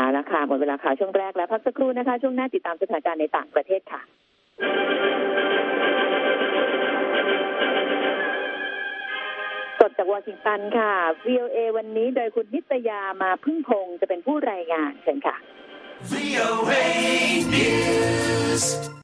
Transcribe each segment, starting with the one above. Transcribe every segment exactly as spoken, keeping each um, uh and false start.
ละค่ะหมดเวลาข่าวช่วงแรกแล้วพักสักครู่นะคะช่วงหน้าติดตามสถานการณ์ในต่างประเทศค่ะสดจากวอชิงตันค่ะ วี โอ เอ วันนี้โดยคุณนิตยามาพึ่งพงษ์จะเป็นผู้รายงานเชิญค่ะ วี โอ เอ News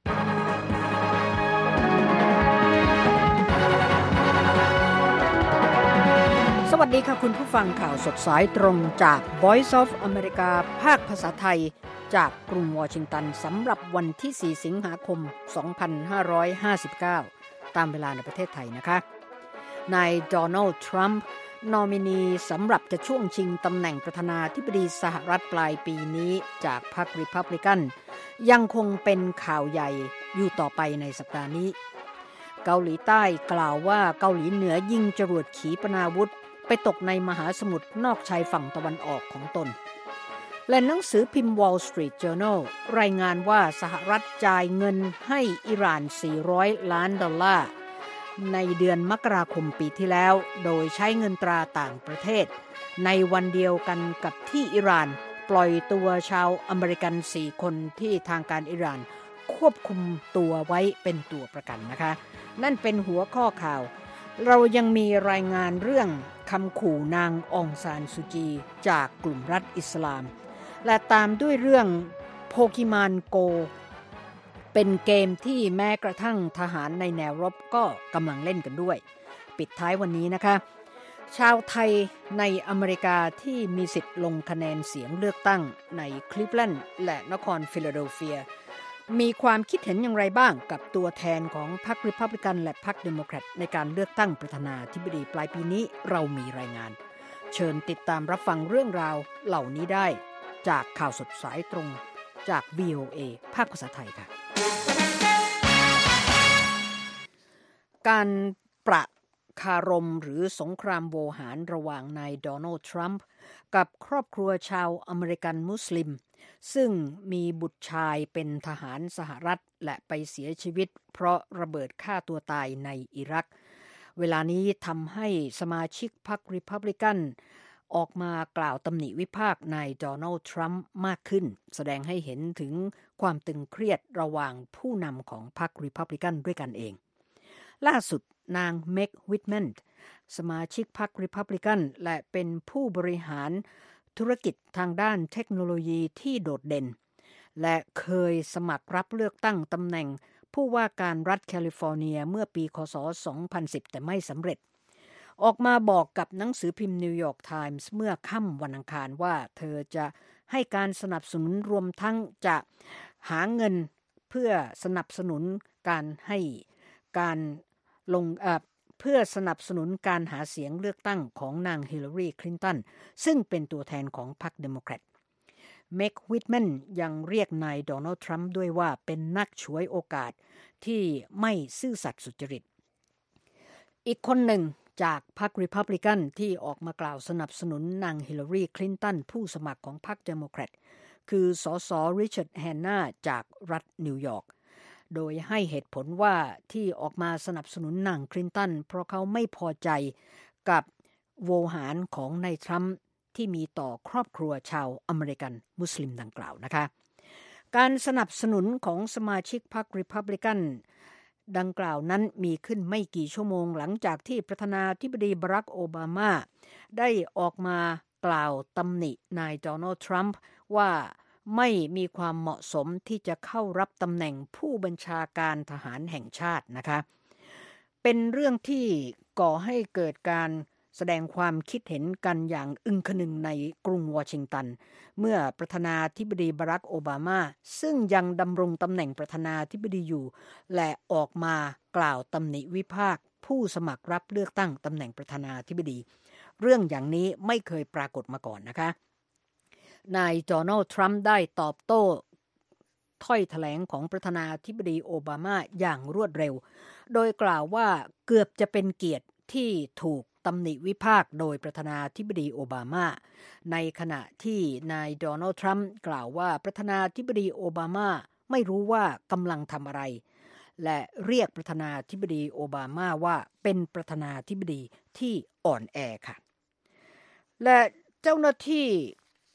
สวัสดีค่ะคุณผู้ฟังข่าวสดสายตรงจาก Voice of America ภาคภาษาไทยจากกรุงวอชิงตันสำหรับวันที่สี่สิงหาคมสองพันห้าร้อยห้าสิบเก้าตามเวลาในประเทศไทยนะคะนายโดนัลด์ทรัมป์นอมินีสำหรับจะช่วงชิงตำแหน่งประธานาธิบดีสหรัฐปลายปีนี้จากพรรครีพับลิกันยังคงเป็นข่าวใหญ่อยู่ต่อไปในสัปดาห์นี้เกาหลีใต้กล่าวว่าเกาหลีเหนือยิงจรวดขีปนาวุธไปตกในมหาสมุทรนอกชายฝั่งตะวันออกของตนและหนังสือพิมพ์ Wall Street Journal รายงานว่าสหรัฐจ่ายเงินให้อิหร่านสี่ร้อยล้านดอลลาร์ในเดือนมกราคมปีที่แล้วโดยใช้เงินตราต่างประเทศในวันเดียวกันกับที่อิหร่านปล่อยตัวชาวอเมริกันสี่คนที่ทางการอิหร่านควบคุมตัวไว้เป็นตัวประกันนะคะนั่นเป็นหัวข้อข่าวเรายังมีรายงานเรื่องคำขู่นางองซานซูจีจากกลุ่มรัฐอิสลามและตามด้วยเรื่องโปเกมอนโกเป็นเกมที่แม้กระทั่งทหารในแนวรบก็กำลังเล่นกันด้วยปิดท้ายวันนี้นะคะชาวไทยในอเมริกาที่มีสิทธิ์ลงคะแนนเสียงเลือกตั้งในคลิฟแลนด์และนครฟิลาเดลเฟียมีความคิดเห็นอย่างไรบ้างกับตัวแทนของพรรครีพับลิกันและพรรคเดโมแครตในการเลือกตั้งประธานาธิบดีปลายปีนี้เรามีรายงานเชิญติดตามรับฟังเรื่องราวเหล่านี้ได้จากข่าวสดสายตรงจาก วี โอ เอ ภาคภาษาไทยค่ะการประคารมหรือสงครามโวหารระหว่างนายโดนัลด์ทรัมป์กับครอบครัวชาวอเมริกันมุสลิมซึ่งมีบุตรชายเป็นทหารสหรัฐและไปเสียชีวิตเพราะระเบิดฆ่าตัวตายในอิรักเวลานี้ทำให้สมาชิกพรรครีพับลิกันออกมากล่าวตำหนิวิพากษ์นายโดนัลด์ทรัมป์มากขึ้นแสดงให้เห็นถึงความตึงเครียดระหว่างผู้นำของพรรครีพับลิกันด้วยกันเองล่าสุดนางเมกวิทแมนสมาชิกพรรครีพับลิกันและเป็นผู้บริหารธุรกิจทางด้านเทคโนโลยีที่โดดเด่นและเคยสมัครรับเลือกตั้งตำแหน่งผู้ว่าการรัฐแคลิฟอร์เนียเมื่อปีค.ศ. สองพันสิบแต่ไม่สำเร็จออกมาบอกกับหนังสือพิมพ์นิวยอร์กไทมส์เมื่อค่ำวันอังคารว่าเธอจะให้การสนับสนุนรวมทั้งจะหาเงินเพื่อสนับสนุนการให้การลงเอ่อเพื่อสนับสนุนการหาเสียงเลือกตั้งของนางฮิลลารีคลินตันซึ่งเป็นตัวแทนของพรรคเดโมแครตเมกวิทแมนยังเรียกนายโดนัลด์ทรัมป์ด้วยว่าเป็นนักฉวยโอกาสที่ไม่ซื่อสัตย์สุจริตอีกคนหนึ่งจากพรรครีพับลิกันที่ออกมากล่าวสนับสนุนนางฮิลลารีคลินตันผู้สมัครของพรรคเดโมแครตคือสสริชาร์ดแฮนนาจากรัฐนิวยอร์กโดยให้เหตุผลว่าที่ออกมาสนับสนุนนางคลินตันเพราะเขาไม่พอใจกับโวหารของนายทรัมป์ที่มีต่อครอบครัวชาวอเมริกันมุสลิมดังกล่าวนะคะการสนับสนุนของสมาชิกพรรครีพับลิกันดังกล่าวนั้นมีขึ้นไม่กี่ชั่วโมงหลังจากที่ประธานาธิบดีบารักโอบามาได้ออกมากล่าวตำหนินายโดนัลด์ทรัมป์ว่าไม่มีความเหมาะสมที่จะเข้ารับตำแหน่งผู้บัญชาการทหารแห่งชาตินะคะเป็นเรื่องที่ก่อให้เกิดการแสดงความคิดเห็นกันอย่างอึ้งคนึงในกรุงวอชิงตันเมื่อประธานาธิบดีบารักโอบามาซึ่งยังดำรงตำแหน่งประธานาธิบดีอยู่และออกมากล่าวตำหนิวิพากษ์ผู้สมัครรับเลือกตั้งตำแหน่งประธานาธิบดีเรื่องอย่างนี้ไม่เคยปรากฏมาก่อนนะคะนายโดนัลด์ทรัมป์ได้ตอบโต้ถ้อยแถลงของประธานาธิบดีโอบามาอย่างรวดเร็วโดยกล่าวว่าเกือบจะเป็นเกียรติที่ถูกตำหนิวิพากษ์โดยประธานาธิบดีโอบามาในขณะที่นายโดนัลด์ทรัมป์กล่าวว่าประธานาธิบดีโอบามาไม่รู้ว่ากำลังทำอะไรและเรียกประธานาธิบดีโอบามาว่าเป็นประธานาธิบดีที่อ่อนแอค่ะและเจ้าหน้าที่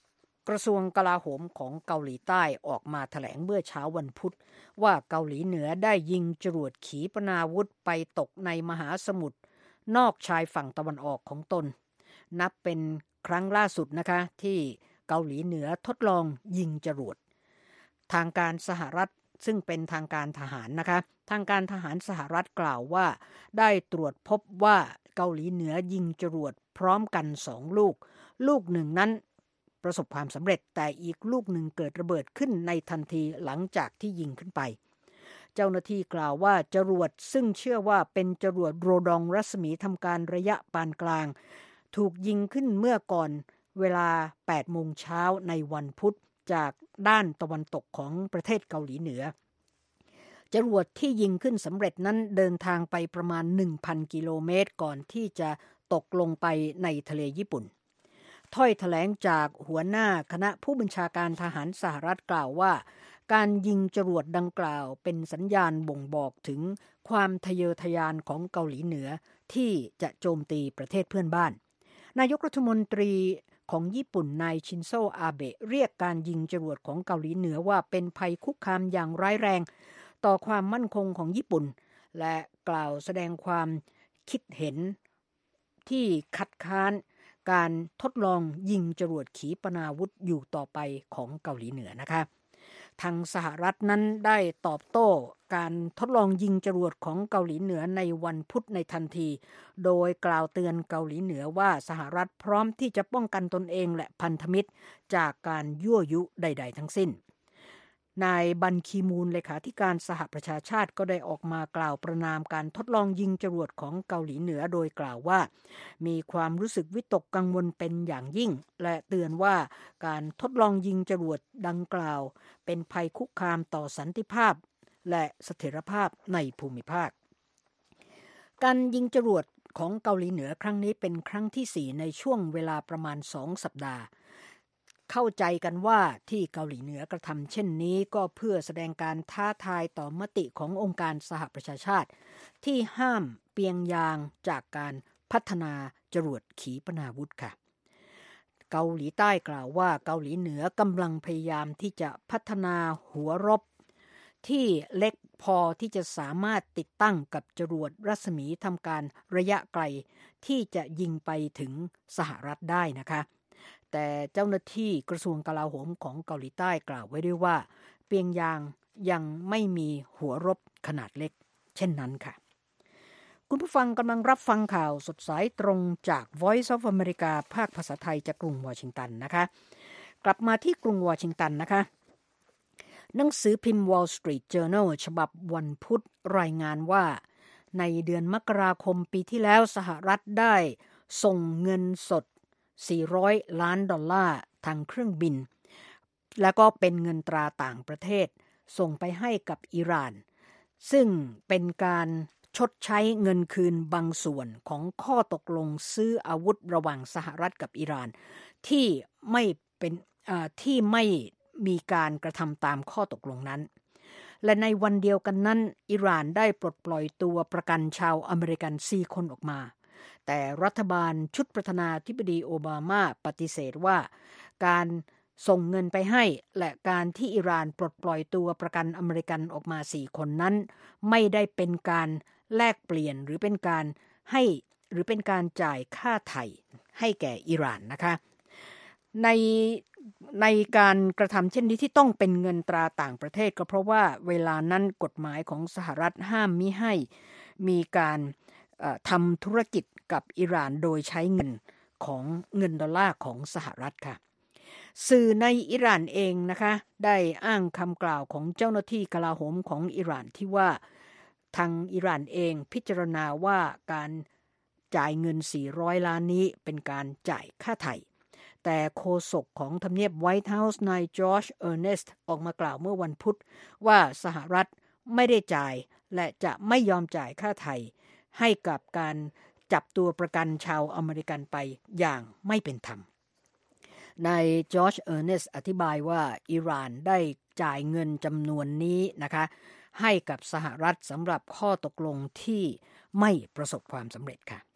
กระทรวงกลาโหมของเกาหลีใต้ออกมาแถลงเมื่อเช้าวันพุธว่าเกาหลีเหนือได้ยิงจรวดขีปนาวุธไปตกในมหาสมุทรนอกชายฝั่งตะวันออกของตนนับเป็นครั้งล่าสุดนะคะที่เกาหลีเหนือทดลองยิงจรวดทางการสหรัฐซึ่งเป็นทางการทหารนะคะทางการทหารสหรัฐกล่าวว่าได้ตรวจพบว่าเกาหลีเหนือยิงจรวดพร้อมกันสองลูกลูกหนึ่งนั้นประสบความสำเร็จแต่อีกลูกหนึ่งเกิดระเบิดขึ้นในทันทีหลังจากที่ยิงขึ้นไปเจ้าหน้าที่กล่าวว่าจรวดซึ่งเชื่อว่าเป็นจรวดโรดองรัศมีทำการระยะปานกลางถูกยิงขึ้นเมื่อก่อนเวลา แปดโมงเช้าในวันพุธจากด้านตะวันตกของประเทศเกาหลีเหนือจรวดที่ยิงขึ้นสำเร็จนั้นเดินทางไปประมาณ หนึ่งพัน กิโลเมตรก่อนที่จะตกลงไปในทะเลญี่ปุ่นถ้อยแถลงจากหัวหน้าคณะผู้บัญชาการทหารสหรัฐกล่าวว่าการยิงจรวดดังกล่าวเป็นสัญญาณบ่งบอกถึงความทะเยอทะยานของเกาหลีเหนือที่จะโจมตีประเทศเพื่อนบ้านนายกรัฐมนตรีของญี่ปุ่นนายชินโซอาเบะเรียกการยิงจรวดของเกาหลีเหนือว่าเป็นภัยคุกคามอย่างร้ายแรงต่อความมั่นคงของญี่ปุ่นและกล่าวแสดงความคิดเห็นที่คัดค้านการทดลองยิงจรวดขีปนาวุธอยู่ต่อไปของเกาหลีเหนือนะคะทางสหรัฐนั้นได้ตอบโต้การทดลองยิงจรวดของเกาหลีเหนือในวันพุธในทันทีโดยกล่าวเตือนเกาหลีเหนือว่าสหรัฐพร้อมที่จะป้องกันตนเองและพันธมิตรจากการยั่วยุใดๆทั้งสิ้นนายบันคีมูนเลขาธิการสหประชาชาติก็ได้ออกมากล่าวประณามการทดลองยิงจรวดของเกาหลีเหนือโดยกล่าวว่ามีความรู้สึกวิตกกังวลเป็นอย่างยิ่งและเตือนว่าการทดลองยิงจรวดดังกล่าวเป็นภัยคุกคามต่อสันติภาพและเสถียรภาพในภูมิภาคการยิงจรวดของเกาหลีเหนือครั้งนี้เป็นครั้งที่สี่ในช่วงเวลาประมาณสองสัปดาห์เข้าใจกันว่าที่เกาหลีเหนือกระทำเช่นนี้ก็เพื่อแสดงการท้าทายต่อมติขององค์การสหประชาชาติที่ห้ามเปียงยางจากการพัฒนาจรวดขีปนาวุธค่ะเกาหลีใต้กล่าวว่าเกาหลีเหนือกำลังพยายามที่จะพัฒนาหัวรบที่เล็กพอที่จะสามารถติดตั้งกับจรวดรัศมีทำการระยะไกลที่จะยิงไปถึงสหรัฐได้นะคะแต่เจ้าหน้าที่กระทรวงกลาโหมของเกาหลีใต้กล่าวไว้ด้วยว่าเปียงยางยังไม่มีหัวรบขนาดเล็กเช่นนั้นค่ะคุณผู้ฟังกำลังรับฟังข่าวสดสายตรงจาก Voice of America ภาคภาษาไทยจากกรุงวอชิงตันนะคะกลับมาที่กรุงวอชิงตันนะคะหนังสือพิมพ์ Wall Street Journal ฉบับวันพุธรายงานว่าในเดือนมกราคมปีที่แล้วสหรัฐได้ส่งเงินสดสี่ร้อยล้านดอลลาร์ทางเครื่องบินแล้วก็เป็นเงินตราต่างประเทศส่งไปให้กับอิหร่านซึ่งเป็นการชดใช้เงินคืนบางส่วนของข้อตกลงซื้ออาวุธระหว่างสหรัฐกับอิหร่านที่ไม่เป็นที่ไม่มีการกระทำตามข้อตกลงนั้นและในวันเดียวกันนั้นอิหร่านได้ปลดปล่อยตัวประกันชาวอเมริกันสี่คนออกมาแต่รัฐบาลชุดประธานาธิบดีโอบามาปฏิเสธว่าการส่งเงินไปให้และการที่อิหร่านปลดปล่อยตัวประกันอเมริกันออกมาสี่คนนั้นไม่ได้เป็นการแลกเปลี่ยนหรือเป็นการให้หรือเป็นการจ่ายค่าไถ่ให้แก่อิหร่านนะคะในในการกระทำเช่นนี้ที่ต้องเป็นเงินตราต่างประเทศก็เพราะว่าเวลานั้นกฎหมายของสหรัฐห้ามมิให้มีการทำธุรกิจกับอิหร่านโดยใช้เงินของเงินดอลลาร์ของสหรัฐค่ะสื่อในอิหร่านเองนะคะได้อ้างคำกล่าวของเจ้าหน้าที่กลาโหมของอิหร่านที่ว่าทางอิหร่านเองพิจารณาว่าการจ่ายเงินสี่ร้อยล้านนี้เป็นการจ่ายค่าไถ่แต่โฆษกของทำเนียบไวท์เฮาส์นายจอร์จเออร์เนสต์ออกมากล่าวเมื่อวันพุธว่าสหรัฐไม่ได้จ่ายและจะไม่ยอมจ่ายค่าไถ่ให้กับการจับตัวประกันชาวอเมริกันไปอย่างไม่เป็นธรรมนายจอร์จเออร์เนสต์อธิบายว่าอิหร่านได้จ่ายเงินจำนวนนี้นะคะให้กับสหรัฐสำหรับข้อตกลงที่ไม่ประสบความสำเร็จค่ะ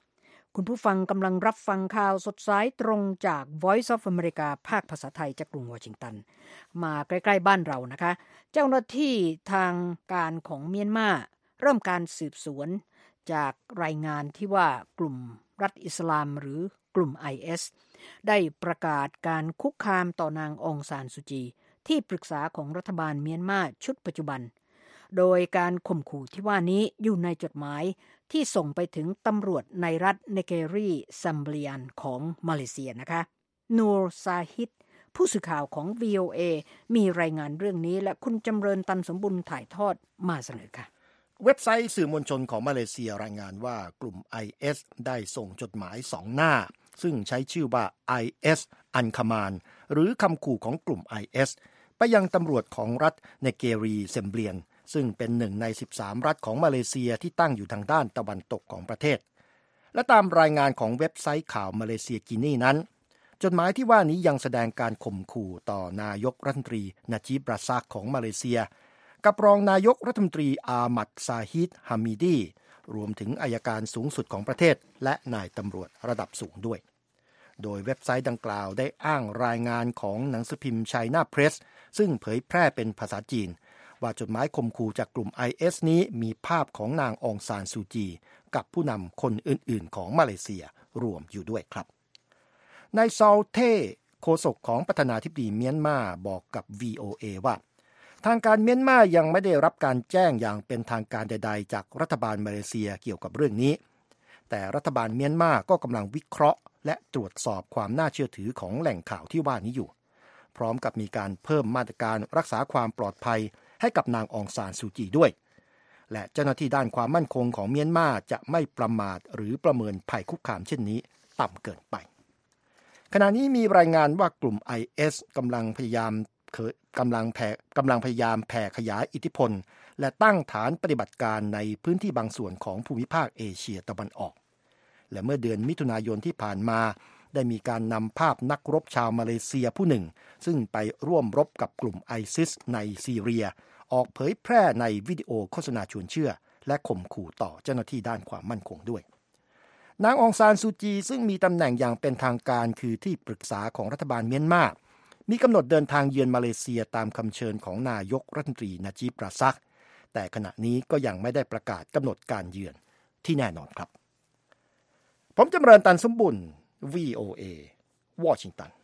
คุณผู้ฟังกำลังรับฟังข่าวสดสายตรงจาก Voice of America ภาคภาษาไทยจากกรุงวอชิงตันมาใกล้ๆบ้านเรานะคะเจ้าหน้าที่ทางการของเมียนมาเริ่มการสืบสวนจากรายงานที่ว่ากลุ่มรัฐอิสลามหรือกลุ่ม ไอ เอส ได้ประกาศการคุกคามต่อนางองซานซูจีที่ปรึกษาของรัฐบาลเมียนมาชุดปัจจุบันโดยการข่มขู่ที่ว่านี้อยู่ในจดหมายที่ส่งไปถึงตำรวจในรัฐเนเกรีซัมเบลียนของมาเลเซียนะคะนูร์ซาฮิดผู้สื่อข่าวของ วี โอ เอ มีรายงานเรื่องนี้และคุณจำเริญตันสมบุญถ่ายทอดมาเสนอค่ะเว็บไซต์สื่อมวลชนของมาเลเซียรายงานว่ากลุ่ม ไอ เอส ได้ส่งจดหมายสองหน้าซึ่งใช้ชื่อว่า ไอ เอส Uncommand หรือคำขู่ของกลุ่ม ไอ เอส ไปยังตำรวจของรัฐเนเกรีเซมเบลียนซึ่งเป็นหนึ่งในสิบสามรัฐของมาเลเซียที่ตั้งอยู่ทางด้านตะวันตกของประเทศและตามรายงานของเว็บไซต์ข่าวมาเลเซียกินีนั้นจดหมายที่ว่านี้ยังแสดงการข่มขู่ต่อนายกรัฐมนตรีนาจีบ ราซากของมาเลเซียกับรองนายกรัฐมนตรีอามัดซาฮิดฮามิดีรวมถึงอัยการสูงสุดของประเทศและนายตำรวจระดับสูงด้วยโดยเว็บไซต์ดังกล่าวได้อ้างรายงานของหนังสือพิมพ์ China Press ซึ่งเผยแพร่เป็นภาษาจีนว่าจดหมายข่มขู่จากกลุ่ม ไอ เอส นี้มีภาพของนางองซานซูจีกับผู้นำคนอื่นๆของมาเลเซียรวมอยู่ด้วยครับนายซอลเท่โฆษกของประธานาธิบดีเมียนมาบอกกับ วี โอ เอ ว่าทางการเมียนมายังไม่ได้รับการแจ้งอย่างเป็นทางการใดๆจากรัฐบาลมาเลเซียเกี่ยวกับเรื่องนี้แต่รัฐบาลเมียนมาก็กำลังวิเคราะห์และตรวจสอบความน่าเชื่อถือของแหล่งข่าวที่ว่านี้อยู่พร้อมกับมีการเพิ่มมาตรการรักษาความปลอดภัยให้กับนางองซานซูจีด้วยและเจ้าหน้าที่ด้านความมั่นคงของเมียนมาจะไม่ประมาทหรือประเมินภัยคุกคามเช่นนี้ต่ำเกินไปขณะนี้มีรายงานว่ากลุ่ม ไอ เอส กำลังพยายามกำลังแผ่กำลังพยายามแผ่ขยายอิทธิพลและตั้งฐานปฏิบัติการในพื้นที่บางส่วนของภูมิภาคเอเชียตะวันออกและเมื่อเดือนมิถุนายนที่ผ่านมาได้มีการนำภาพนักรบชาวมาเลเซียผู้หนึ่งซึ่งไปร่วมรบกับกลุ่มไอซิสในซีเรียออกเผยแพร่ในวิดีโอโฆษณาชวนเชื่อและข่มขู่ต่อเจ้าหน้าที่ด้านความมั่นคงด้วยนางองซานซูจีซึ่งมีตำแหน่งอย่างเป็นทางการคือที่ปรึกษาของรัฐบาลเมียนมามีกำหนดเดินทางเยือนมาเลเซียตามคำเชิญของนายกรัฐมนตรีนาจีบ ราซักแต่ขณะนี้ก็ยังไม่ได้ประกาศกำหนดการเยือนที่แน่นอนครับผมจำเริญตันสมบุญ วี โอ เอ วอชิงตัน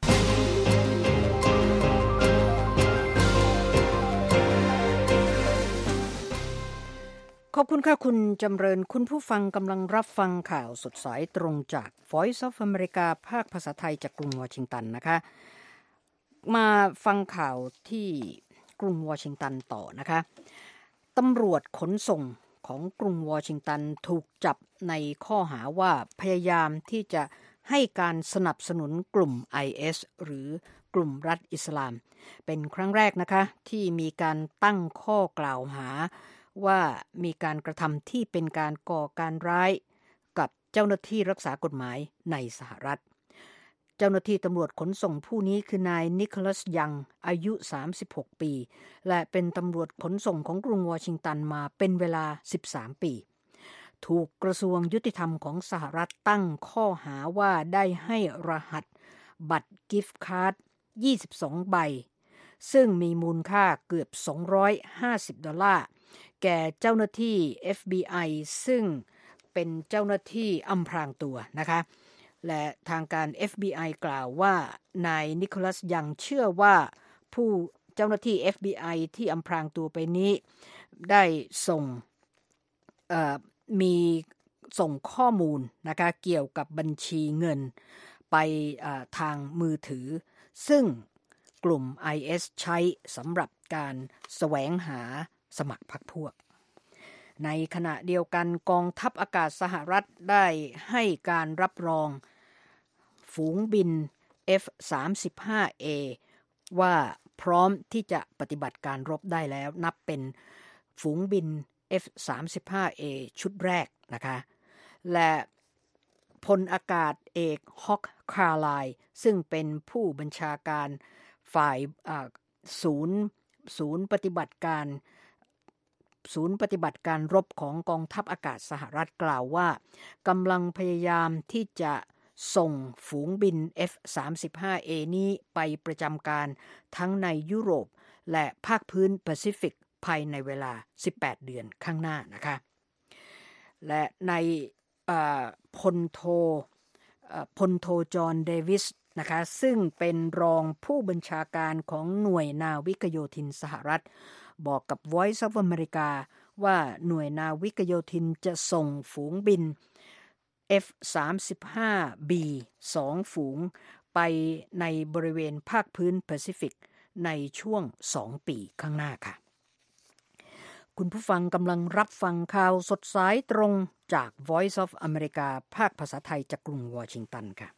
ขอบคุณค่ะคุณจำเริญคุณผู้ฟังกำลังรับฟังข่าวสดสายตรงจาก Voice of America ภาคภาษาไทยจากกรุงวอชิงตันนะคะมาฟังข่าวที่กรุงวอชิงตันต่อนะคะตำรวจขนส่งของกรุงวอชิงตันถูกจับในข้อหาว่าพยายามที่จะให้การสนับสนุนกลุ่ม ไอ เอส หรือกลุ่มรัฐอิสลามเป็นครั้งแรกนะคะที่มีการตั้งข้อกล่าวหาว่ามีการกระทำที่เป็นการก่อการร้ายกับเจ้าหน้าที่รักษากฎหมายในสหรัฐเจ้าหน้าที่ตำรวจขนส่งผู้นี้คือนายนิโคลัสยังอายุสามสิบหกปีและเป็นตำรวจขนส่งของกรุงวอชิงตันมาเป็นเวลาสิบสามปีถูกกระทรวงยุติธรรมของสหรัฐตั้งข้อหาว่าได้ให้รหัสบัตรกิฟต์การ์ดยี่สิบสองใบซึ่งมีมูลค่าเกือบสองร้อยห้าสิบดอลลาร์แก่เจ้าหน้าที่ เอฟ บี ไอ ซึ่งเป็นเจ้าหน้าที่อำพรางตัวนะคะและทางการ เอฟ บี ไอ กล่าวว่านายนิโคลัสยังเชื่อว่าผู้เจ้าหน้าที่ เอฟ บี ไอ ที่อำพรางตัวไปนี้ได้ส่งเอ่อมีส่งข้อมูลนะคะเกี่ยวกับบัญชีเงินไปทางมือถือซึ่งกลุ่ม ไอ เอส ใช้สำหรับการแสวงหาสมัครพรรคพวกในขณะเดียวกันกองทัพอากาศสหรัฐได้ให้การรับรองฝูงบิน เอฟ สามสิบห้า เอ ว่าพร้อมที่จะปฏิบัติการรบได้แล้วนับเป็นฝูงบิน เอฟ สามสิบห้า เอ ชุดแรกนะคะและพลอากาศเอกฮอกคาร์ไลน์ซึ่งเป็นผู้บัญชาการฝ่ายศูนย์ศูนย์ปฏิบัติการศูนย์ปฏิบัติการรบของกองทัพอากาศสหรัฐกล่าวว่ากำลังพยายามที่จะส่งฝูงบิน เอฟ สามสิบห้าเอ นี้ไปประจำการทั้งในยุโรปและภาคพื้นแปซิฟิกภายในเวลาสิบแปดเดือนข้างหน้านะคะและในพลโทพลโทจอห์นเดวิสนะคะซึ่งเป็นรองผู้บัญชาการของหน่วยนาวิกโยธินสหรัฐบอกกับ Voice of America ว่าหน่วยนาวิกโยธินจะส่งฝูงบิน เอฟ สามสิบห้าบี สองฝูงไปในบริเวณภาคพื้นแปซิฟิกในช่วงสองปีข้างหน้าค่ะคุณผู้ฟังกำลังรับฟังข่าวสดสายตรงจาก Voice of America ภาคภาษาไทยจากกรุงวอชิงตันค่ะ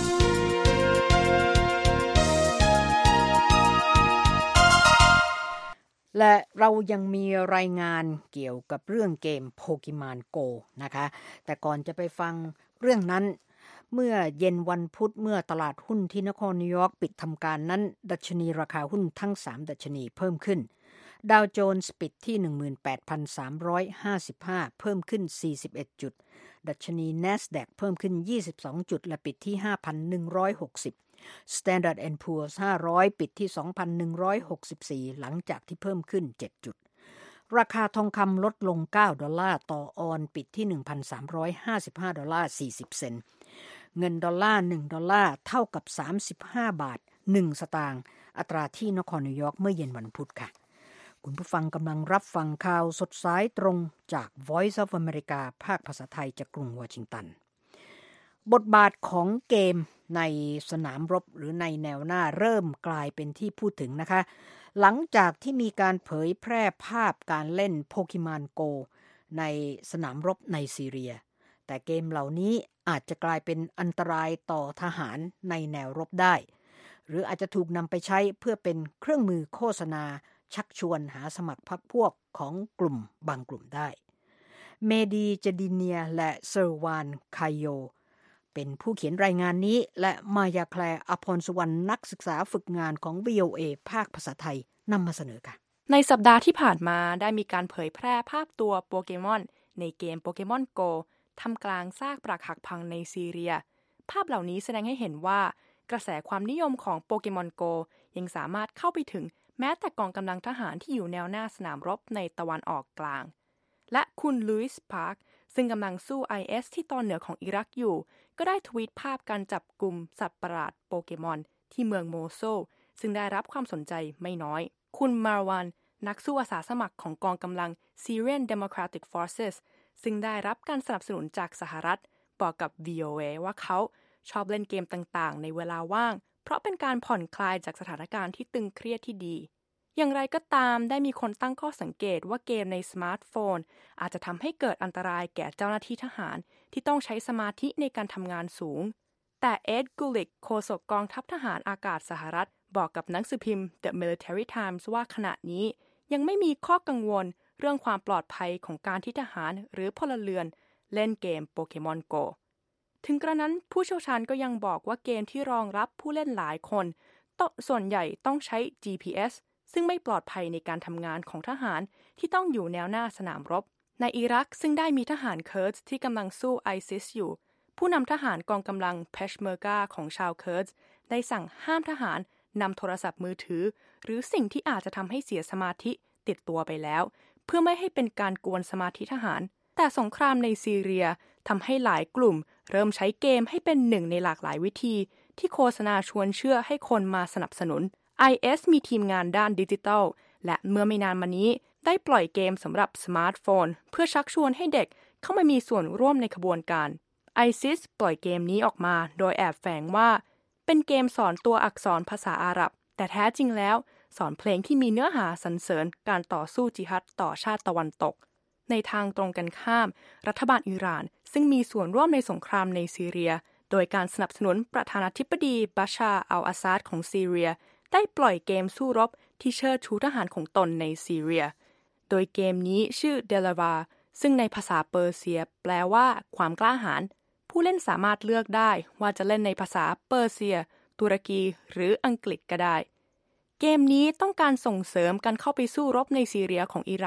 และเรายังมีรายงานเกี่ยวกับเรื่องเกม Pokemon Go นะคะแต่ก่อนจะไปฟังเรื่องนั้นเมื่อเย็นวันพุธเมื่อตลาดหุ้นที่นครนิวยอร์กปิดทำการนั้นดัชนีราคาหุ้นทั้งสามดัชนีเพิ่มขึ้นดาวโจนส์ปิดที่ หนึ่งหมื่นแปดพันสามร้อยห้าสิบห้า เพิ่มขึ้นสี่สิบเอ็ดจุดดัชนี NASDAQ เพิ่มขึ้นยี่สิบสองจุดและปิดที่ ห้าพันหนึ่งร้อยหกสิบStandard แอนด์ Poor's ห้าร้อยปิดที่ สองพันหนึ่งร้อยหกสิบสี่ หลังจากที่เพิ่มขึ้นเจ็ดจุดราคาทองคำลดลงเก้าดอลลาร์ต่อออนซ์ปิดที่ หนึ่งพันสามร้อยห้าสิบห้าดอลลาร์สี่สิบเซนต์เงินดอลลาร์หนึ่งดอลลาร์เท่ากับสามสิบห้าบาทหนึ่งสตางค์อัตราที่นครนิวยอร์กเมื่อเย็นวันพุธค่ะคุณผู้ฟังกำลังรับฟังข่าวสดสายตรงจาก Voice of America ภาคภาษาไทยจากกรุงวอชิงตันบทบาทของเกมในสนามรบหรือในแนวหน้าเริ่มกลายเป็นที่พูดถึงนะคะหลังจากที่มีการเผยแพร่ภาพการเล่น Pokemon Go ในสนามรบในซีเรียแต่เกมเหล่านี้อาจจะกลายเป็นอันตรายต่อทหารในแนวรบได้หรืออาจจะถูกนำไปใช้เพื่อเป็นเครื่องมือโฆษณาชักชวนหาสมัครพรรคพวกของกลุ่มบางกลุ่มได้เมดีเจดิเนียและเซอร์วานไคโยเป็นผู้เขียนรายงานนี้และมายาแคลอภรสุวรรณนักศึกษาฝึกงานของ วี โอ เอ ภาคภาษาไทยนำมาเสนอค่ะในสัปดาห์ที่ผ่านมาได้มีการเผยแพร่ภาพตัวโปเกมอนในเกม Pokemon Go ท่ามกลางซากปรักหักพังในซีเรียภาพเหล่านี้แสดงให้เห็นว่ากระแสความนิยมของ Pokemon Go ยังสามารถเข้าไปถึงแม้แต่กองกำลังทหารที่อยู่แนวหน้าสนามรบในตะวันออกกลางและคุณลุยส์พาร์คซึ่งกำลังสู้ ไอ เอส ที่ตอนเหนือของอิรักอยู่ก็ได้ทวีตภาพการจับกลุ่มสัตว์ประหลาดโปเกมอนที่เมืองโมโซลซึ่งได้รับความสนใจไม่น้อยคุณมารวันนักสู้อาสาสมัครของกองกำลัง Syrian Democratic Forces ซึ่งได้รับการสนับสนุนจากสหรัฐบอกกับ วี โอ เอ ว่าเขาชอบเล่นเกมต่างๆในเวลาว่างเพราะเป็นการผ่อนคลายจากสถานการณ์ที่ตึงเครียดที่ดีอย่างไรก็ตามได้มีคนตั้งข้อสังเกตว่าเกมในสมาร์ทโฟนอาจจะทำให้เกิดอันตรายแก่เจ้าหน้าที่ทหารที่ต้องใช้สมาธิในการทำงานสูงแต่เอ็ดกูลิกโฆษกกองทัพทหารอากาศสหรัฐบอกกับหนังสือพิมพ์ The Military Times ว่าขณะนี้ยังไม่มีข้อกังวลเรื่องความปลอดภัยของการที่ทหารหรือพลเรือนเล่นเกม Pokemon Go ถึงกระนั้นผู้เชี่ยวชาญก็ยังบอกว่าเกมที่รองรับผู้เล่นหลายคนส่วนใหญ่ต้องใช้ จี พี เอสซึ่งไม่ปลอดภัยในการทำงานของทหารที่ต้องอยู่แนวหน้าสนามรบในอิรักซึ่งได้มีทหารเคิร์ดที่กำลังสู้ไอซิสอยู่ผู้นำทหารกองกำลังเพชเมอร์กาของชาวเคิร์ดได้สั่งห้ามทหารนำโทรศัพท์มือถือหรือสิ่งที่อาจจะทำให้เสียสมาธิติดตัวไปแล้วเพื่อไม่ให้เป็นการกวนสมาธิทหารแต่สงครามในซีเรียทำให้หลายกลุ่มเริ่มใช้เกมให้เป็นหนึ่งในหลากหลายวิธีที่โฆษณาชวนเชื่อให้คนมาสนับสนุนไอ เอส มีทีมงานด้านดิจิทัลและเมื่อไม่นานมานี้ได้ปล่อยเกมสำหรับสมาร์ทโฟนเพื่อชักชวนให้เด็กเข้ามามีส่วนร่วมในขบวนการ ไอซิส ปล่อยเกมนี้ออกมาโดยแอบแฝงว่าเป็นเกมสอนตัวอักษรภาษาอาหรับแต่แท้จริงแล้วสอนเพลงที่มีเนื้อหาสรรเสริญการต่อสู้จิฮัดต่อชาติตะวันตกในทางตรงกันข้ามรัฐบาลอิหร่านซึ่งมีส่วนร่วมในสงครามในซีเรียโดยการสนับสนุนประธานาธิบดีบัชาร์อัลอาซาดของซีเรียได้ปล่อยเกมสู้รบที่เชิดชูทหารของตนในซีเรียโดยเกมนี้ชื่อเดลาวาซึ่งในภาษาเปอร์เซียแปลว่าความกล้าหาญผู้เล่นสามารถเลือกได้ว่าจะเล่นในภาษาเปอร์เซียตุรกีหรืออังกฤษก็ได้เกมนี้ต้องการส่งเสริมการเข้าไปสู้รบในซีเรียของอิหร่าน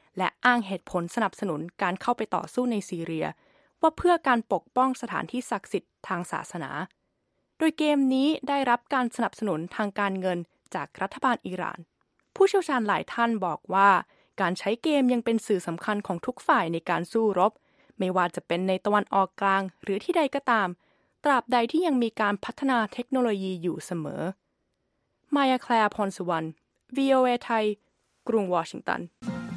และอ้างเหตุผลสนับสนุนการเข้าไปต่อสู้ในซีเรียว่าเพื่อการปกป้องสถานที่ศักดิ์สิทธิ์ทางศาสนาโดยเกมนี้ได้รับการสนับสนุนทางการเงินจากรัฐบาลอิหร่านผู้เชี่ยวชาญหลายท่านบอกว่าการใช้เกมยังเป็นสื่อสำคัญของทุกฝ่ายในการสู้รบไม่ว่าจะเป็นในตะวันออกกลางหรือที่ใดก็ตามตราบใดที่ยังมีการพัฒนาเทคโนโลยีอยู่เสมอมายาแคลร์พรสุวรรณ วี โอ เอ ไทยกรุงวอชิงตัน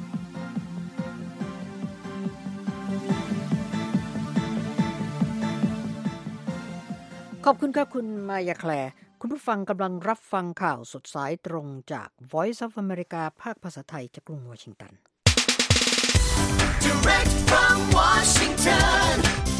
ขอบคุณค่ะคุณมายาแคลร์คุณผู้ฟังกำลังรับฟังข่าวสดสายตรงจาก Voice of America ภาคภาษาไทยจากกรุงวอชิงตัน Direct from Washington,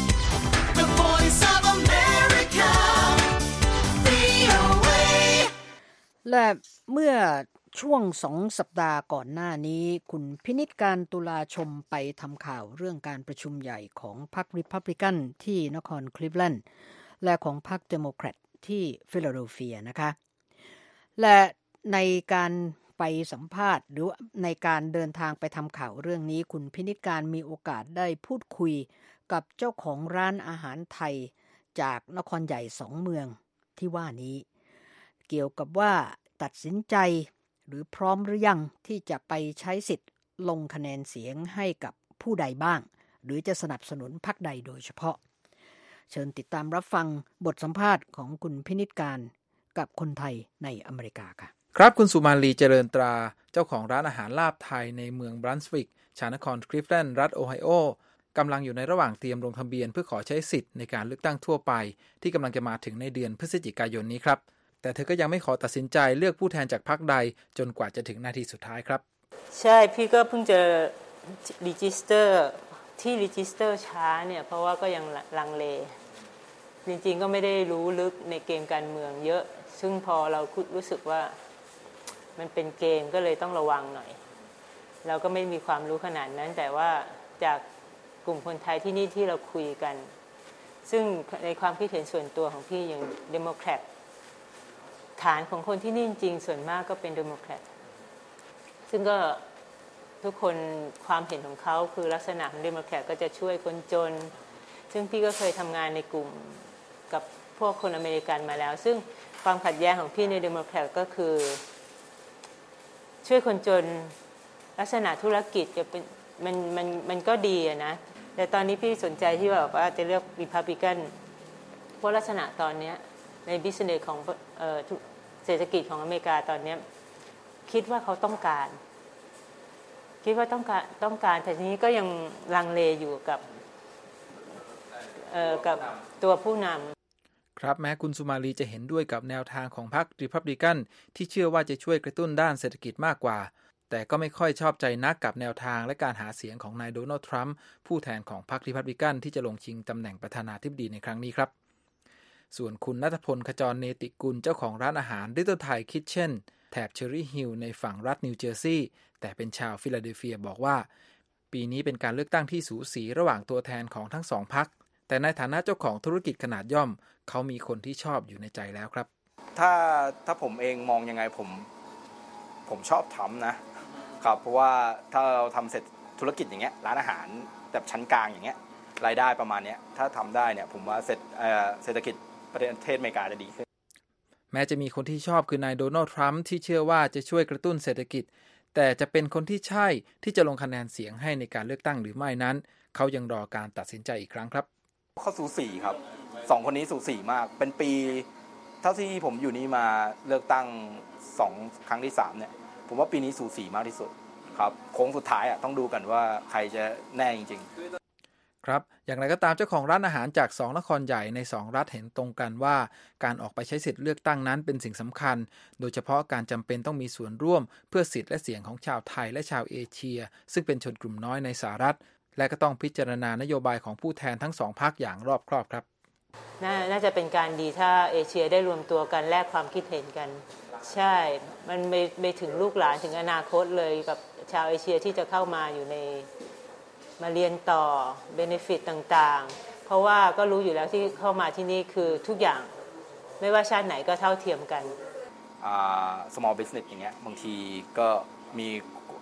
the Voice of America, วี โอ เอและเมื่อช่วงสองสัปดาห์ก่อนหน้านี้คุณพินิจการตุลาชมไปทำข่าวเรื่องการประชุมใหญ่ของพรรคริพับลิกันที่นครคลิฟแลนด์และของพรรคเดโมแครตที่ฟิลาเดลเฟียนะคะและในการไปสัมภาษณ์หรือในการเดินทางไปทำข่าวเรื่องนี้คุณพินิจการมีโอกาสได้พูดคุยกับเจ้าของร้านอาหารไทยจากนครใหญ่สองเมืองที่ว่านี้เกี่ยวกับว่าตัดสินใจหรือพร้อมหรือยังที่จะไปใช้สิทธิ์ลงคะแนนเสียงให้กับผู้ใดบ้างหรือจะสนับสนุนพรรคใดโดยเฉพาะเชิญติดตามรับฟังบทสัมภาษณ์ของคุณพินิจการกับคนไทยในอเมริกาค่ะครับคุณสุมาลีเจริญตราเจ้าของร้านอาหารลาบไทยในเมืองบรันสวิกชานครคลิฟแลนด์รัฐโอไฮโอกำลังอยู่ในระหว่างเตรียมลงทะเบียนเพื่อขอใช้สิทธิ์ในการเลือกตั้งทั่วไปที่กำลังจะมาถึงในเดือนพฤศจิกายนนี้ครับแต่เธอก็ยังไม่ขอตัดสินใจเลือกผู้แทนจากพรรคใดจนกว่าจะถึงนาทีสุดท้ายครับใช่พี่ก็เพิ่งจะรีจิสเตอร์ที่รีจิสเตอร์ช้าเนี่ยเพราะว่าก็ยังลังเลจริงๆก็ไม่ได้รู้ลึกในเกมการเมืองเยอะซึ่งพอเรารู้สึกว่ามันเป็นเกมก็เลยต้องระวังหน่อยเราก็ไม่มีความรู้ขนาดนั้นแต่ว่าจากกลุ่มคนไทยที่นี่ที่เราคุยกันซึ่งในความคิดเห็นส่วนตัวของพี่อย่างเดโมแครตฐานของคนที่นี่จริงๆส่วนมากก็เป็นเดโมแครตซึ่งก็ทุกคนความเห็นของเขาคือลักษณะของเดโมแครตก็จะช่วยคนจนซึ่งพี่ก็เคยทำงานในกลุ่มกับพวกคนอเมริกันมาแล้วซึ่งความขัดแย้งของพี่ในเดโมแครตก็คือช่วยคนจนลักษณะธุรกิจจะเป็นมันมันมันก็ดีอะนะแต่ตอนนี้พี่สนใจที่แบบว่าจะเลือกรีพับลิกันเพราะลักษณะตอนนี้ในบิสเนสของเอ่อเศรษฐกิจของอเมริกาตอนนี้คิดว่าเขาต้องการคิดว่าต้องการต้องการแต่ทีนี้ก็ยังลังเลอยู่กับเอ่อกับตัวผู้นำครับแม้คุณสุมาลีจะเห็นด้วยกับแนวทางของพรรครีพับลิกันที่เชื่อว่าจะช่วยกระตุ้นด้านเศรษฐกิจมากกว่าแต่ก็ไม่ค่อยชอบใจนักกับแนวทางและการหาเสียงของนายโดนัลด์ทรัมป์ผู้แทนของพรรครีพับลิกันที่จะลงชิงตำแหน่งประธานาธิบดีในครั้งนี้ครับส่วนคุณณัฐพลขจรเนติกุลเจ้าของร้านอาหาร Little Thai Kitchen แถบเชอร์รี่ฮิลล์ในฝั่งรัฐนิวเจอร์ซีย์แต่เป็นชาวฟิลาเดลเฟียบอกว่าปีนี้เป็นการเลือกตั้งที่สูสีระหว่างตัวแทนของทั้งสองพรรคแต่ในฐานะเจ้าของธุรกิจขนาดย่อมเขามีคนที่ชอบอยู่ในใจแล้วครับถ้าถ้าผมเองมองยังไงผมผมชอบทำนะครับเพราะว่าถ้าเราทำเสร็จธุรกิจอย่างเงี้ยร้านอาหารแบบชั้นกลางอย่างเงี้ยรายได้ประมาณนี้ถ้าทำได้เนี่ยผมว่าเสร็จเศรษฐกิจประเทศอเมริกาจะดีขึ้นแม้จะมีคนที่ชอบคือนายโดนัลด์ทรัมป์ที่เชื่อว่าจะช่วยกระตุ้นเศรษฐกิจแต่จะเป็นคนที่ใช่ที่จะลงคะแนนเสียงให้ในการเลือกตั้งหรือไม่นั้นเขายังรอการตัดสินใจอีกครั้งครับเขาสูสีครับสองคนนี้สูสีมากเป็นปีเท่าที่ผมอยู่นี่มาเลือกตั้งสองครั้งที่สามเนี่ยผมว่าปีนี้สูสีมากที่สุดครับโค้งสุดท้ายอ่ะต้องดูกันว่าใครจะแน่จริงๆครับอย่างไรก็ตามเจ้าของร้านอาหารจากสองนครใหญ่ในสองรัฐเห็นตรงกันว่าการออกไปใช้สิทธิ์เลือกตั้งนั้นเป็นสิ่งสำคัญโดยเฉพาะการจำเป็นต้องมีส่วนร่วมเพื่อสิทธิ์และเสียงของชาวไทยและชาวเอเชียซึ่งเป็นชนกลุ่มน้อยในสหรัฐและก็ต้องพิจารณานโยบายของผู้แทนทั้งสองพรรคอย่างรอบคอบครับนน่าจะเป็นการดีถ้าเอเชียได้รวมตัวกันแลกความคิดเห็นกันใช่มันไปไปถึงลูกหลานถึงอนาคตเลยกับชาวเอเชียที่จะเข้ามาอยู่ในมาเรียนต่อเบเนฟิตต่างๆเพราะว่าก็รู้อยู่แล้วที่เข้ามาที่นี่คือทุกอย่างไม่ว่าชาติไหนก็เท่าเทียมกันอ่า small business อย่างเงี้ยบางทีก็มี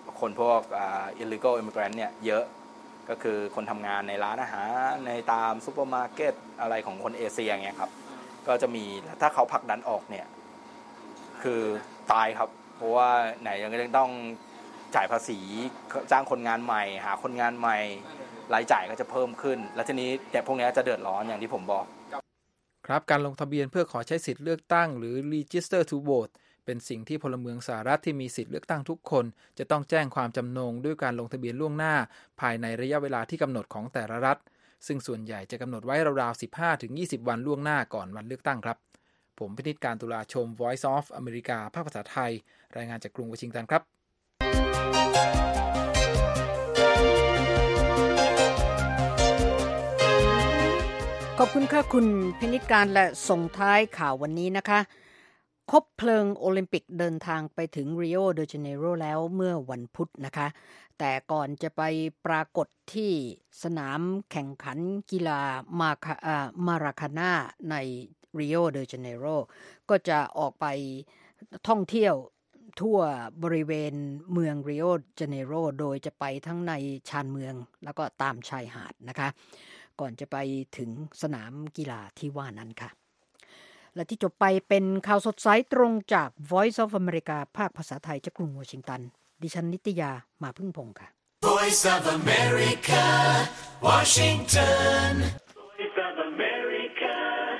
คนพวกอ่า illegal immigrant เนี่ยเยอะก็คือคนทำงานในร้านอาหารในตามซุปเปอร์มาร์เก็ตอะไรของคนเอเชียเงี้ยครับก็จะมีถ้าเขาผลักดันออกเนี่ยคือตายครับเพราะว่าไหนยังต้องจ่ายภาษีจ้างคนงานใหม่หาคนงานใหม่รายจ่ายก็จะเพิ่มขึ้นและทีนี้แต่พวกนี้จะเดือดร้อนอย่างที่ผมบอกครับการลงทะเบียนเพื่อขอใช้สิทธิ์เลือกตั้งหรือ Register to Vote เป็นสิ่งที่พลเมืองสหรัฐที่มีสิทธิ์เลือกตั้งทุกคนจะต้องแจ้งความจำนงด้วยการลงทะเบียนล่วงหน้าภายในระยะเวลาที่กำหนดของแต่ละรัฐซึ่งส่วนใหญ่จะกำหนดไว้ราวๆ สิบห้าถึงยี่สิบ วันล่วงหน้าก่อนวันเลือกตั้งครับผมพินิจการตุลาชม Voice of America ภาคภาษาไทยรายงานจากกรุงวอชิงตันครับขอบคุณค่ะคุณพินิจการและส่งท้ายข่าววันนี้นะคะคบเพลิงโอลิมปิกเดินทางไปถึงริโอเดจาเนโรแล้วเมื่อวันพุธนะคะแต่ก่อนจะไปปรากฏที่สนามแข่งขันกีฬามาคาอ่ามาราคาน่าในริโอเดจาเนโรก็จะออกไปท่องเที่ยวทั่วบริเวณเมืองริโอเดจาเนโรโดยจะไปทั้งในชานเมืองแล้วก็ตามชายหาดนะคะก่อนจะไปถึงสนามกีฬาที่ว่านั้นค่ะและที่จบไปเป็นข่าวสดใสตรงจาก Voice of America ภาคภาษาไทยจากกรุงวอชิงตันดิฉันนิตยามาพึ่งพงษ์ค่ะ Voice of America Washington Voice of America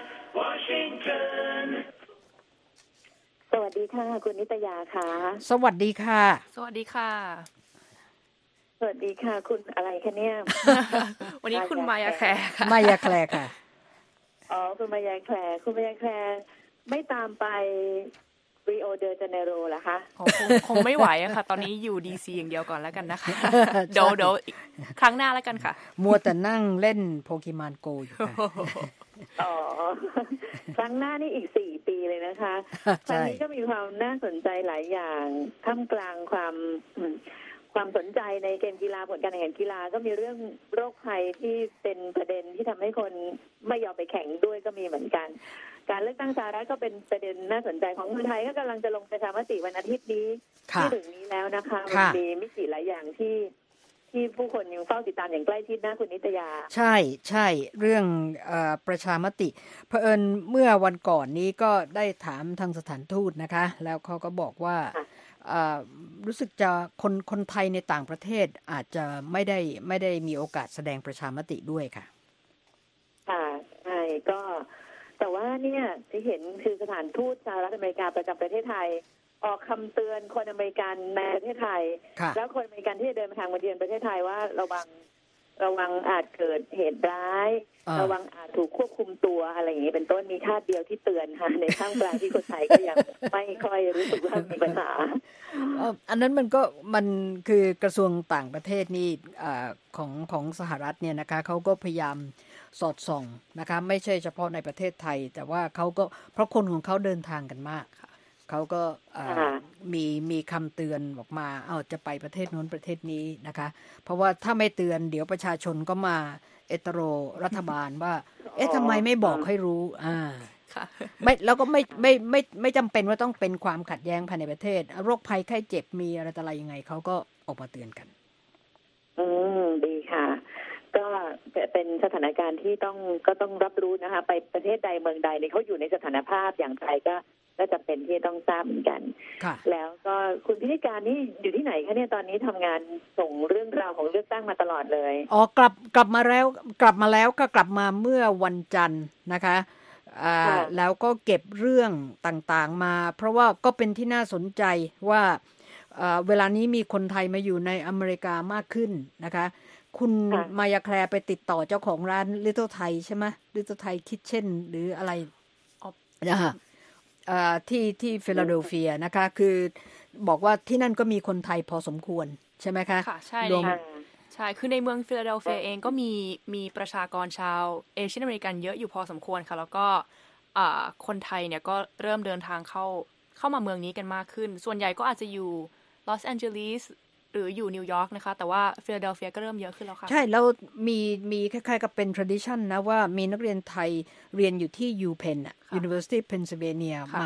Washington สวัสดีค่ะคุณนิตยาค่ะสวัสดีค่ะสวัสดีค่ะสวัสดีค่ะคุณอะไรคะเนี่ยวันนี้คุณมายาแคร์ค่ะมายาแคร์ค่ะอ๋อคุณมายาแคร์คุณมายาแคร์ไม่ตามไปริโอเดจาเนโรเหรอคะคงคงไม่ไหวอะค่ะตอนนี้อยู่ดีซีอย่างเดียวก่อนแล้วกันนะคะเดี๋ยวเดี๋ยวครั้งหน้าแล้วกันค่ะมัวแต่นั่งเล่นโปเกมอนโกอยู่ค่ะอ๋อครั้งหน้านี่อีกสี่ปีเลยนะคะครั้งนี้ก็มีความน่าสนใจหลายอย่างท่ามกลางความความสนใจในเกมกีฬาผลการแข่งขันกีฬาก็มีเรื่องโรคภัยที่เป็นประเด็นที่ทำให้คนไม่ยอมไปแข่งด้วยก็มีเหมือนกันการเลือกตั้งสหรัฐก็เป็นประเด็นน่าสนใจของคนไทยก็กำลังจะลงประชามติวันอาทิตย์นี้ที่ถึงนี้แล้วนะคะมันมีมิติหลายอย่างที่ที่ผู้คนยังเฝ้าติดตามอย่างใกล้ชิดนะคุณนิตยาใช่ใช่เรื่องเอ่อประชามติเผอิญเมื่อวันก่อนนี้ก็ได้ถามทางสถานทูตนะคะแล้วเขาก็บอกว่ารู้สึกจะคนคนไทยในต่างประเทศอาจจะไม่ได้ไม่ได้มีโอกาสแสดงประชามติด้วยค่ะค่ะใช่ก็แต่ว่าเนี่ยที่เห็นคือสถานทูตสหรัฐอเมริกาประจำประเทศไทยออกคำเตือนคนอเมริกันในประเทศไทยแล้วคนอเมริกันที่จะเดินทางมาเยือนประเทศไทยว่าระวังระวังอาจเกิดเหตุร้ายระวังอาจถูกควบคุมตัวอะไรอย่างนี้เป็นต้นมีชาติเดียวที่เตือนค่ะในท่ามกลางที่คนไทยก็ยังไม่ค่อยรู้สึกว่ามีปัญหาอันนั้นมันก็มันคือกระทรวงต่างประเทศนี่ของของสหรัฐเนี่ยนะคะเขาก็พยายามสอดส่องนะคะไม่ใช่เฉพาะในประเทศไทยแต่ว่าเขาก็เพราะคนของเขาเดินทางกันมากเขาก็มีมีคำเตือนออกมาเอาจะไปประเทศโน้นประเทศนี้นะคะเพราะว่าถ้าไม่เตือนเดี๋ยวประชาชนก็มาเอตโรรัฐบาลว่าเอ๊ะทำไมไม่บอกให้รู้อ่าไม่แล้วก็ไม่ไม่ไม่ไม่จำเป็นว่าต้องเป็นความขัดแย้งภายในประเทศโรคภัยไข้เจ็บมีอะไรต่ออะไรยังไงเขาก็ออกมาเตือนกันอืมดีค่ะก็เป็นสถานการณ์ที่ต้องก็ต้องรับรู้นะคะไปประเทศใดเมืองใดเนี่ยเขาอยู่ในสถานภาพอย่างไรก็ก็จำเป็นที่ต้องทราบเหมือนกันแล้วก็คุณพินิจการนี่อยู่ที่ไหนคะเนี่ยตอนนี้ทำงานส่งเรื่องราวของเลือกตั้งมาตลอดเลยอ๋อกลับกลับมาแล้วกลับมาแล้วก็กลับมาเมื่อวันจันทร์นะคะอ่าแล้วก็เก็บเรื่องต่างๆมาเพราะว่าก็เป็นที่น่าสนใจว่าเวลานี้มีคนไทยมาอยู่ในอเมริกามากขึ้นนะคะคุณมายาแคร์ไปติดต่อเจ้าของร้าน Little Thai ใช่ไหม Little Thai Kitchen หรืออะไรนะคะที่ที่ฟิลาเดลเฟียนะคะคือบอกว่าที่นั่นก็มีคนไทยพอสมควรใช่ไหมคะค่ะใช่ค่ะใช่คือในเมืองฟิลาเดลเฟียเองก็มีมีประชากรชาวเอเชียอเมริกันเยอะอยู่พอสมควรค่ะแล้วก็คนไทยเนี่ยก็เริ่มเดินทางเข้าเข้ามาเมืองนี้กันมากขึ้นส่วนใหญ่ก็อาจจะอยู่ลอสแอนเจลิสหรืออยู่นิวยอร์กนะคะแต่ว่าฟิลาเดลเฟียก็เริ่มเยอะขึ้นแล้วค่ะใช่แล้วมีมีคล้ายๆกับเป็น tradition นะว่ามีนักเรียนไทยเรียนอยู่ที่ UPenn อ่ะ University of Pennsylvania มา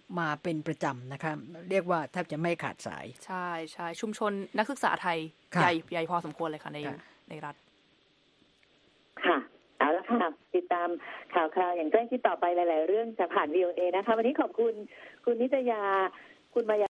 มาเป็นประจำนะคะเรียกว่าแทบจะไม่ขาดสายใช่ใช่ชุมชนนักศึกษาไทยใหญ่ใหญ่พอสมควรเลยค่ะในในรัฐค่ะเอาละค่ะติดตามข่าวคราวอย่างใกล้ชิดต่อไปหลายๆเรื่องจะผ่าน วี โอ เอ นะคะวันนี้ขอบคุณคุณนิตยาคุณมายา